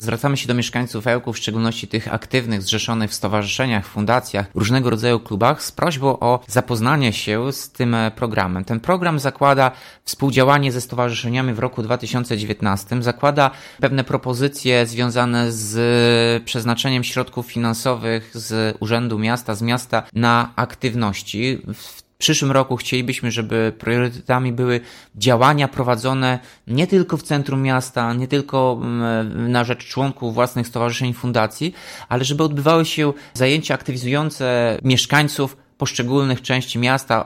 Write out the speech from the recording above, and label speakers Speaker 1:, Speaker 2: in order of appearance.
Speaker 1: Zwracamy się do mieszkańców Ełku, w szczególności tych aktywnych, zrzeszonych w stowarzyszeniach, fundacjach, różnego rodzaju klubach, z prośbą o zapoznanie się z tym programem. Ten program zakłada współdziałanie ze stowarzyszeniami w roku 2019, zakłada pewne propozycje związane z przeznaczeniem środków finansowych z Urzędu Miasta, z miasta na aktywności. W przyszłym roku chcielibyśmy, żeby priorytetami były działania prowadzone nie tylko w centrum miasta, nie tylko na rzecz członków własnych stowarzyszeń, fundacji, ale żeby odbywały się zajęcia aktywizujące mieszkańców poszczególnych części miasta